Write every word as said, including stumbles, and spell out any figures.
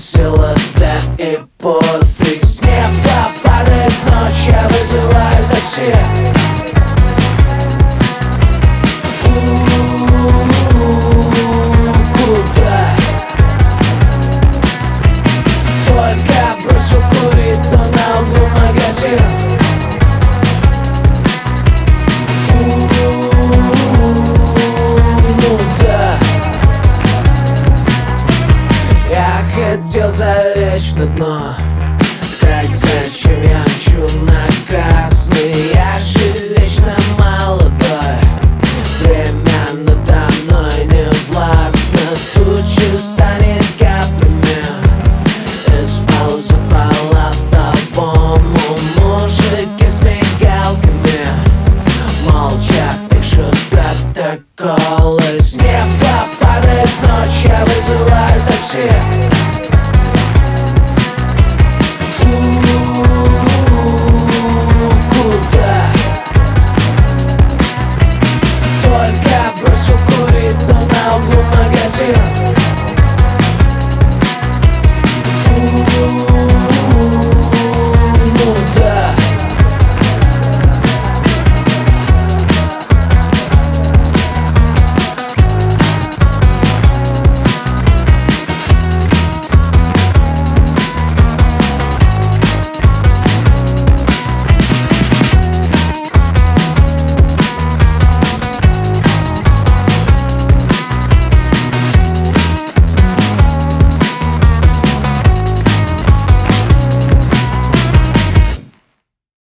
бросила, да и пофиг. С неба падает ночь, я вызываю такси. Куда? Только бросил курить, но на углу магазин. Ну да. Я хотел залечь на дно, так зачем я мчу на красный?